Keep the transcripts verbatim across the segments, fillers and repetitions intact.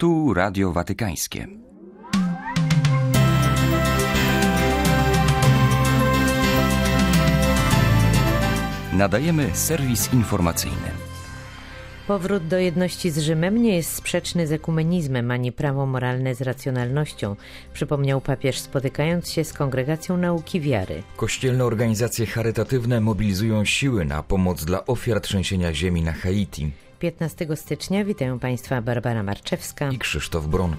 Tu Radio Watykańskie. Nadajemy serwis informacyjny. Powrót do jedności z Rzymem nie jest sprzeczny z ekumenizmem, ani prawo moralne z racjonalnością, przypomniał papież, spotykając się z Kongregacją Nauki Wiary. Kościelne organizacje charytatywne mobilizują siły na pomoc dla ofiar trzęsienia ziemi na Haiti. piętnastego stycznia witają Państwa Barbara Marczewska i Krzysztof Bronk.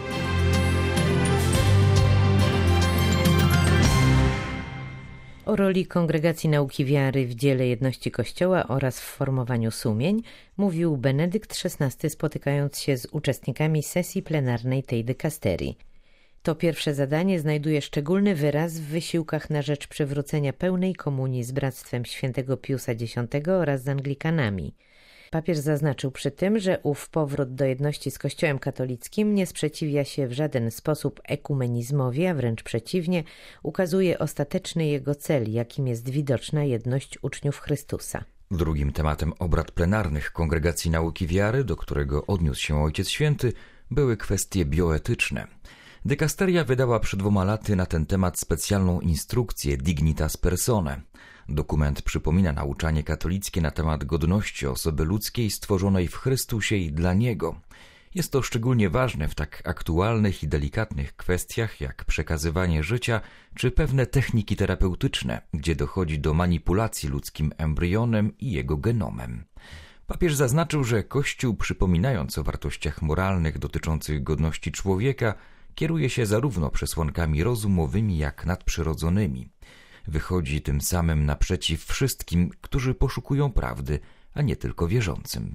O roli Kongregacji Nauki Wiary w dziele jedności Kościoła oraz w formowaniu sumień mówił Benedykt szesnasty, spotykając się z uczestnikami sesji plenarnej tej dykasterii. To pierwsze zadanie znajduje szczególny wyraz w wysiłkach na rzecz przywrócenia pełnej komunii z Bractwem Świętego Piusa X oraz z Anglikanami. Papież zaznaczył przy tym, że ów powrót do jedności z Kościołem katolickim nie sprzeciwia się w żaden sposób ekumenizmowi, a wręcz przeciwnie, ukazuje ostateczny jego cel, jakim jest widoczna jedność uczniów Chrystusa. Drugim tematem obrad plenarnych Kongregacji Nauki Wiary, do którego odniósł się Ojciec Święty, były kwestie bioetyczne. Dykasteria wydała przed dwoma laty na ten temat specjalną instrukcję Dignitas Personae. Dokument przypomina nauczanie katolickie na temat godności osoby ludzkiej stworzonej w Chrystusie i dla Niego. Jest to szczególnie ważne w tak aktualnych i delikatnych kwestiach jak przekazywanie życia czy pewne techniki terapeutyczne, gdzie dochodzi do manipulacji ludzkim embrionem i jego genomem. Papież zaznaczył, że Kościół, przypominając o wartościach moralnych dotyczących godności człowieka, kieruje się zarówno przesłankami rozumowymi jak nadprzyrodzonymi. Wychodzi tym samym naprzeciw wszystkim, którzy poszukują prawdy, a nie tylko wierzącym.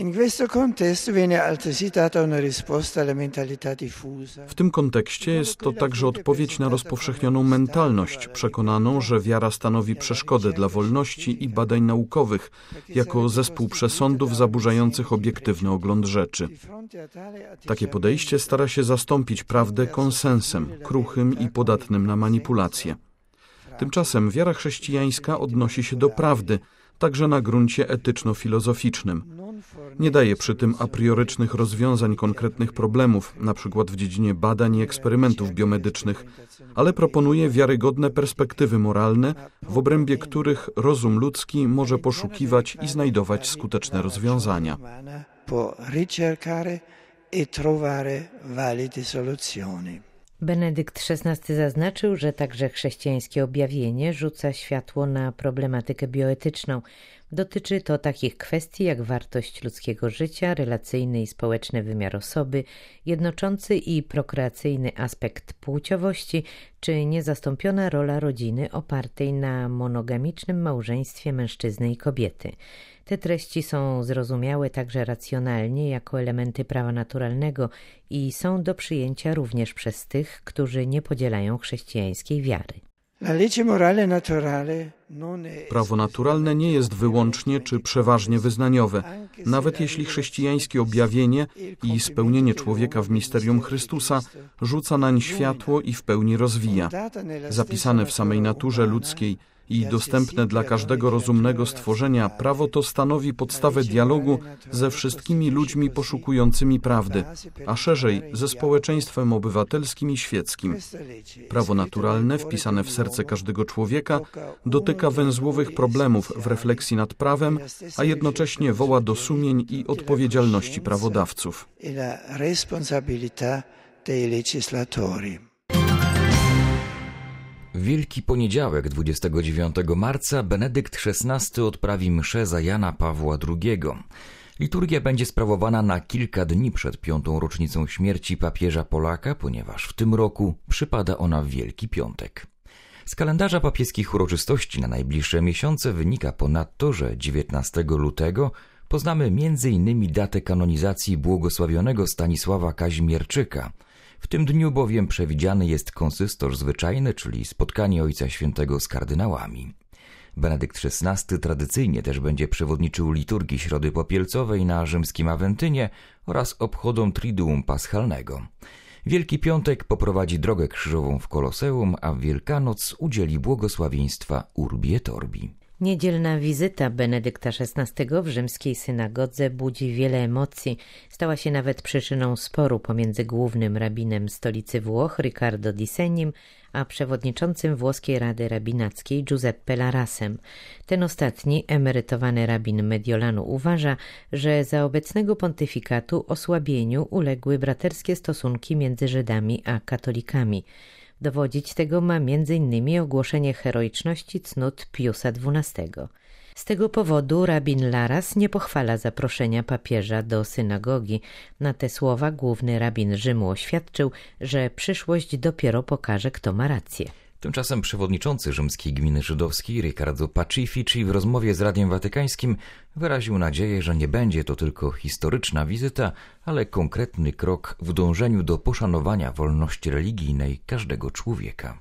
W tym kontekście jest to także odpowiedź na rozpowszechnioną mentalność, przekonaną, że wiara stanowi przeszkodę dla wolności i badań naukowych, jako zespół przesądów zaburzających obiektywny ogląd rzeczy. Takie podejście stara się zastąpić prawdę konsensem, kruchym i podatnym na manipulacje. Tymczasem wiara chrześcijańska odnosi się do prawdy, także na gruncie etyczno-filozoficznym. Nie daje przy tym a priorycznych rozwiązań konkretnych problemów, np. w dziedzinie badań i eksperymentów biomedycznych, ale proponuje wiarygodne perspektywy moralne, w obrębie których rozum ludzki może poszukiwać i znajdować skuteczne rozwiązania. Benedykt szesnasty zaznaczył, że także chrześcijańskie objawienie rzuca światło na problematykę bioetyczną. Dotyczy to takich kwestii jak wartość ludzkiego życia, relacyjny i społeczny wymiar osoby, jednoczący i prokreacyjny aspekt płciowości, czy niezastąpiona rola rodziny opartej na monogamicznym małżeństwie mężczyzny i kobiety. Te treści są zrozumiałe także racjonalnie jako elementy prawa naturalnego i są do przyjęcia również przez tych, którzy nie podzielają chrześcijańskiej wiary. Prawo naturalne nie jest wyłącznie czy przeważnie wyznaniowe, nawet jeśli chrześcijańskie objawienie i spełnienie człowieka w misterium Chrystusa rzuca nań światło i w pełni rozwija. Zapisane w samej naturze ludzkiej i dostępne dla każdego rozumnego stworzenia, prawo to stanowi podstawę dialogu ze wszystkimi ludźmi poszukującymi prawdy, a szerzej ze społeczeństwem obywatelskim i świeckim. Prawo naturalne, wpisane w serce każdego człowieka, dotyka węzłowych problemów w refleksji nad prawem, a jednocześnie woła do sumień i odpowiedzialności prawodawców. W Wielki Poniedziałek, dwudziestego dziewiątego marca, Benedykt szesnasty odprawi mszę za Jana Pawła drugiego. Liturgia będzie sprawowana na kilka dni przed piątą rocznicą śmierci papieża Polaka, ponieważ w tym roku przypada ona w Wielki Piątek. Z kalendarza papieskich uroczystości na najbliższe miesiące wynika ponadto, że dziewiętnastego lutego poznamy między innymi datę kanonizacji błogosławionego Stanisława Kazimierczyka. W tym dniu bowiem przewidziany jest konsystor zwyczajny, czyli spotkanie Ojca Świętego z kardynałami. Benedykt szesnasty tradycyjnie też będzie przewodniczył liturgii Środy Popielcowej na rzymskim Awentynie oraz obchodom Triduum Paschalnego. Wielki Piątek poprowadzi drogę krzyżową w Koloseum, a w Wielkanoc udzieli błogosławieństwa Urbi et Orbi. Niedzielna wizyta Benedykta szesnastego w rzymskiej synagodze budzi wiele emocji. Stała się nawet przyczyną sporu pomiędzy głównym rabinem stolicy Włoch, Riccardo Di Segnim, a przewodniczącym włoskiej Rady Rabinackiej Giuseppe Larasem. Ten ostatni, emerytowany rabin Mediolanu, uważa, że za obecnego pontyfikatu osłabieniu uległy braterskie stosunki między Żydami a katolikami. Dowodzić tego ma między innymi ogłoszenie heroiczności cnót Piusa dwunastego. Z tego powodu rabin Laras nie pochwala zaproszenia papieża do synagogi. Na te słowa główny rabin Rzymu oświadczył, że przyszłość dopiero pokaże, kto ma rację. Tymczasem przewodniczący rzymskiej gminy żydowskiej Riccardo Pacifici w rozmowie z Radiem Watykańskim wyraził nadzieję, że nie będzie to tylko historyczna wizyta, ale konkretny krok w dążeniu do poszanowania wolności religijnej każdego człowieka.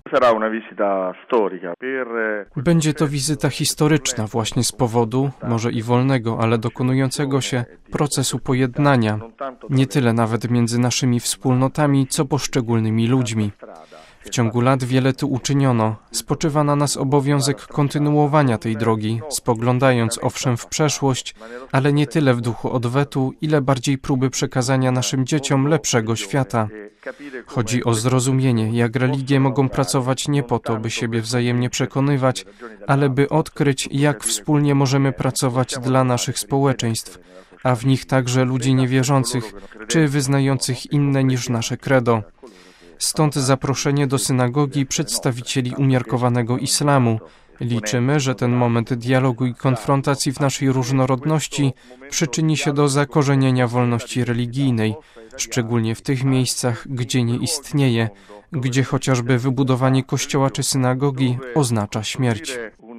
Będzie to wizyta historyczna właśnie z powodu, może i wolnego, ale dokonującego się procesu pojednania, nie tyle nawet między naszymi wspólnotami, co poszczególnymi ludźmi. W ciągu lat wiele tu uczyniono. Spoczywa na nas obowiązek kontynuowania tej drogi, spoglądając owszem w przeszłość, ale nie tyle w duchu odwetu, ile bardziej próby przekazania naszym dzieciom lepszego świata. Chodzi o zrozumienie, jak religie mogą pracować nie po to, by siebie wzajemnie przekonywać, ale by odkryć, jak wspólnie możemy pracować dla naszych społeczeństw, a w nich także ludzi niewierzących, czy wyznających inne niż nasze credo. Stąd zaproszenie do synagogi przedstawicieli umiarkowanego islamu. Liczymy, że ten moment dialogu i konfrontacji w naszej różnorodności przyczyni się do zakorzenienia wolności religijnej, szczególnie w tych miejscach, gdzie nie istnieje, gdzie chociażby wybudowanie kościoła czy synagogi oznacza śmierć.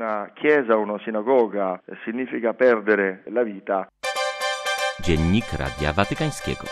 Dziennik Radia Watykańskiego.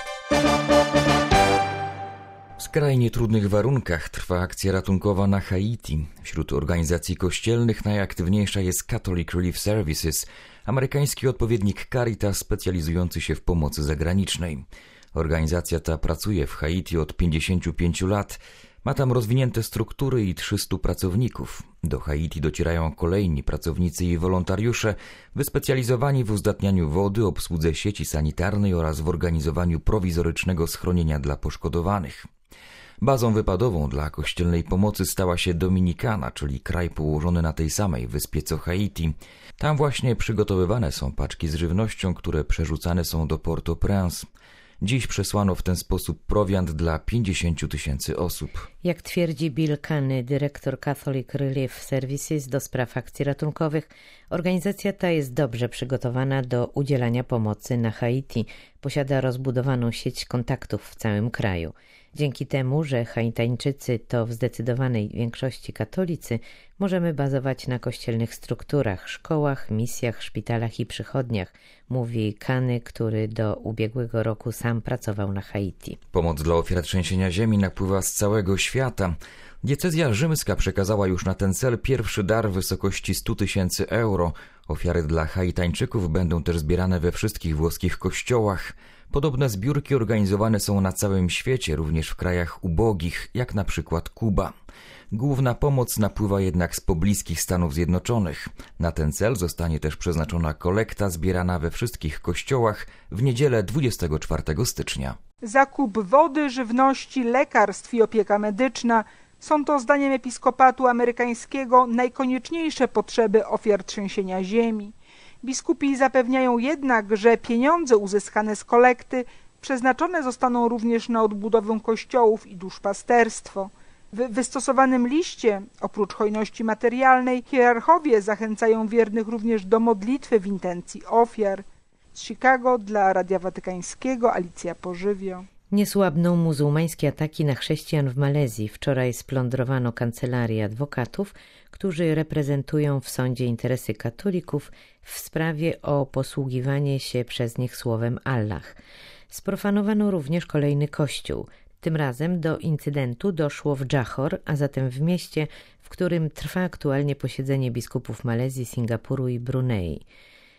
W skrajnie trudnych warunkach trwa akcja ratunkowa na Haiti. Wśród organizacji kościelnych najaktywniejsza jest Catholic Relief Services, amerykański odpowiednik Caritas specjalizujący się w pomocy zagranicznej. Organizacja ta pracuje w Haiti od pięćdziesięciu pięciu lat. Ma tam rozwinięte struktury i trzystu pracowników. Do Haiti docierają kolejni pracownicy i wolontariusze wyspecjalizowani w uzdatnianiu wody, obsłudze sieci sanitarnej oraz w organizowaniu prowizorycznego schronienia dla poszkodowanych. Bazą wypadową dla kościelnej pomocy stała się Dominikana, czyli kraj położony na tej samej wyspie co Haiti. Tam właśnie przygotowywane są paczki z żywnością, które przerzucane są do Port-au-Prince. Dziś przesłano w ten sposób prowiant dla pięćdziesięciu tysięcy osób. Jak twierdzi Bill Cany, dyrektor Catholic Relief Services do spraw akcji ratunkowych, organizacja ta jest dobrze przygotowana do udzielania pomocy na Haiti. Posiada rozbudowaną sieć kontaktów w całym kraju. Dzięki temu, że Haitańczycy to w zdecydowanej większości katolicy, możemy bazować na kościelnych strukturach, szkołach, misjach, szpitalach i przychodniach, mówi Cany, który do ubiegłego roku sam pracował na Haiti. Pomoc dla ofiar trzęsienia ziemi napływa z całego świata. Diecezja rzymska przekazała już na ten cel pierwszy dar w wysokości stu tysięcy euro. Ofiary dla Haitańczyków będą też zbierane we wszystkich włoskich kościołach. Podobne zbiórki organizowane są na całym świecie, również w krajach ubogich, jak na przykład Kuba. Główna pomoc napływa jednak z pobliskich Stanów Zjednoczonych. Na ten cel zostanie też przeznaczona kolekta zbierana we wszystkich kościołach w niedzielę dwudziestego czwartego stycznia. Zakup wody, żywności, lekarstw i opieka medyczna są to zdaniem episkopatu amerykańskiego najkonieczniejsze potrzeby ofiar trzęsienia ziemi. Biskupi zapewniają jednak, że pieniądze uzyskane z kolekty przeznaczone zostaną również na odbudowę kościołów i duszpasterstwo. W wystosowanym liście, oprócz hojności materialnej, hierarchowie zachęcają wiernych również do modlitwy w intencji ofiar. Z Chicago dla Radia Watykańskiego Alicja Pożywio. Nie słabną muzułmańskie ataki na chrześcijan w Malezji. Wczoraj splądrowano kancelarię adwokatów, którzy reprezentują w sądzie interesy katolików w sprawie o posługiwanie się przez nich słowem Allah. Sprofanowano również kolejny kościół. Tym razem do incydentu doszło w Johor, a zatem w mieście, w którym trwa aktualnie posiedzenie biskupów Malezji, Singapuru i Brunei.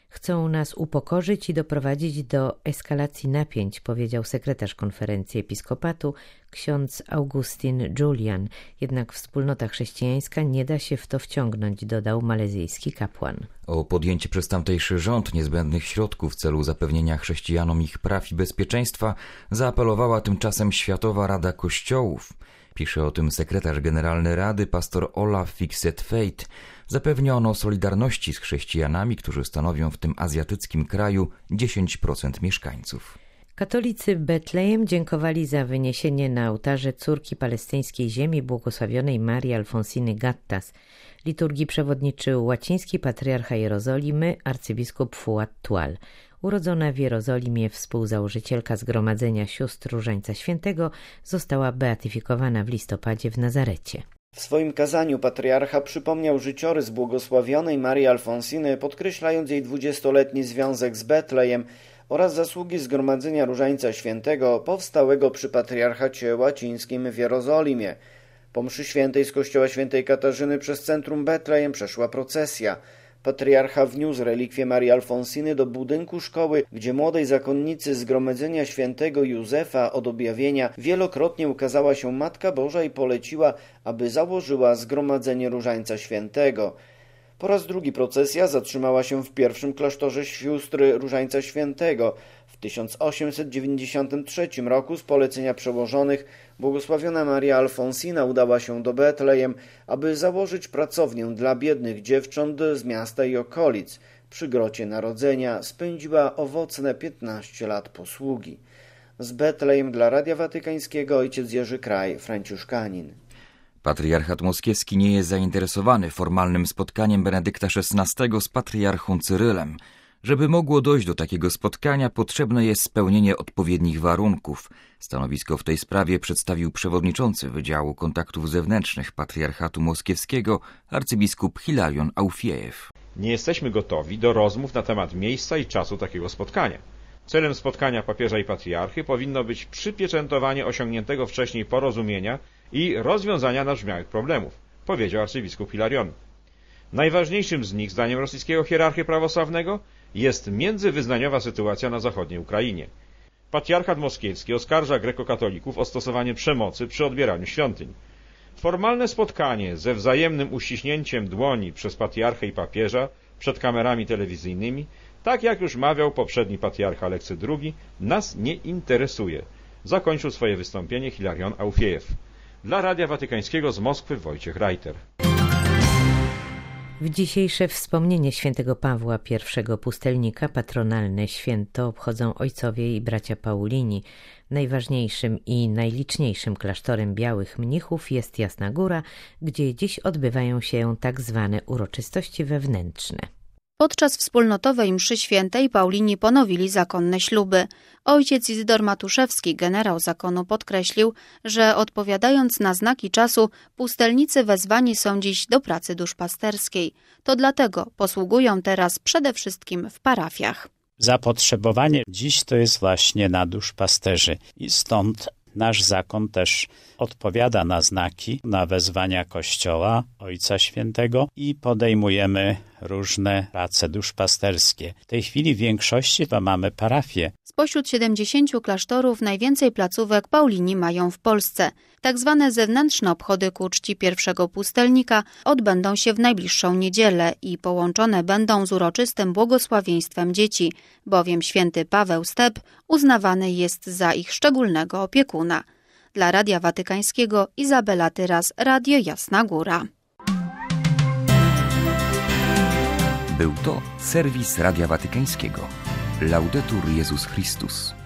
Chcą nas upokorzyć i doprowadzić do eskalacji napięć, powiedział sekretarz konferencji episkopatu ksiądz Augustin Julian. Jednak wspólnota chrześcijańska nie da się w to wciągnąć, dodał malezyjski kapłan. O podjęcie przez tamtejszy rząd niezbędnych środków w celu zapewnienia chrześcijanom ich praw i bezpieczeństwa zaapelowała tymczasem Światowa Rada Kościołów. Pisze o tym sekretarz generalny Rady, pastor Olaf Fixet-Feit. Zapewniono solidarności z chrześcijanami, którzy stanowią w tym azjatyckim kraju dziesięć procent mieszkańców. Katolicy Betlejem dziękowali za wyniesienie na ołtarze córki palestyńskiej ziemi błogosławionej Marii Alfonsiny Gattas. Liturgii przewodniczył łaciński patriarcha Jerozolimy, arcybiskup Fuad Tual. Urodzona w Jerozolimie współzałożycielka Zgromadzenia Sióstr Różańca Świętego została beatyfikowana w listopadzie w Nazarecie. W swoim kazaniu patriarcha przypomniał życiorys błogosławionej Marii Alfonsiny, podkreślając jej dwudziestoletni związek z Betlejem oraz zasługi Zgromadzenia Różańca Świętego powstałego przy patriarchacie łacińskim w Jerozolimie. Po mszy świętej z kościoła świętej Katarzyny przez centrum Betlejem przeszła procesja. Patriarcha wniósł relikwie Marii Alfonsiny do budynku szkoły, gdzie młodej zakonnicy Zgromadzenia Świętego Józefa od objawienia wielokrotnie ukazała się Matka Boża i poleciła, aby założyła Zgromadzenie Różańca Świętego. Po raz drugi procesja zatrzymała się w pierwszym klasztorze sióstr Różańca Świętego. W tysiąc osiemset dziewięćdziesiątym trzecim roku z polecenia przełożonych błogosławiona Maria Alfonsina udała się do Betlejem, aby założyć pracownię dla biednych dziewcząt z miasta i okolic. Przy grocie Narodzenia spędziła owocne piętnaście lat posługi. Z Betlejem dla Radia Watykańskiego ojciec Jerzy Kraj, franciszkanin. Patriarchat moskiewski nie jest zainteresowany formalnym spotkaniem Benedykta szesnastego z patriarchą Cyrylem. Żeby mogło dojść do takiego spotkania, potrzebne jest spełnienie odpowiednich warunków. Stanowisko w tej sprawie przedstawił przewodniczący Wydziału Kontaktów Zewnętrznych Patriarchatu Moskiewskiego arcybiskup Hilarion Aufiejew. Nie jesteśmy gotowi do rozmów na temat miejsca i czasu takiego spotkania. Celem spotkania papieża i patriarchy powinno być przypieczętowanie osiągniętego wcześniej porozumienia i rozwiązania nabrzmiałych problemów, powiedział arcybiskup Hilarion. Najważniejszym z nich, zdaniem rosyjskiego hierarchy prawosławnego, jest międzywyznaniowa sytuacja na zachodniej Ukrainie. Patriarchat moskiewski oskarża grekokatolików o stosowanie przemocy przy odbieraniu świątyń. Formalne spotkanie ze wzajemnym uściśnięciem dłoni przez patriarchę i papieża przed kamerami telewizyjnymi, tak jak już mawiał poprzedni patriarcha Aleksy drugi, nas nie interesuje. Zakończył swoje wystąpienie Hilarion Aufiejew. Dla Radia Watykańskiego z Moskwy Wojciech Reiter. W dzisiejsze wspomnienie świętego Pawła I Pustelnika patronalne święto obchodzą ojcowie i bracia Paulini. Najważniejszym i najliczniejszym klasztorem białych mnichów jest Jasna Góra, gdzie dziś odbywają się tak zwane uroczystości wewnętrzne. Podczas wspólnotowej mszy świętej Paulini ponowili zakonne śluby. Ojciec Izydor Matuszewski, generał zakonu, podkreślił, że odpowiadając na znaki czasu, pustelnicy wezwani są dziś do pracy duszpasterskiej. To dlatego posługują teraz przede wszystkim w parafiach. Zapotrzebowanie dziś to jest właśnie na duszpasterzy i stąd nasz zakon też odpowiada na znaki, na wezwania Kościoła, Ojca Świętego i podejmujemy różne prace duszpasterskie. W tej chwili w większości to mamy parafie. Spośród siedemdziesięciu klasztorów najwięcej placówek Paulini mają w Polsce. Tak zwane zewnętrzne obchody ku czci pierwszego pustelnika odbędą się w najbliższą niedzielę i połączone będą z uroczystym błogosławieństwem dzieci, bowiem święty Paweł Step uznawany jest za ich szczególnego opiekuna. Dla Radia Watykańskiego Izabela Tyras, Radio Jasna Góra. Był to serwis Radia Watykańskiego. Laudetur Jezus Chrystus.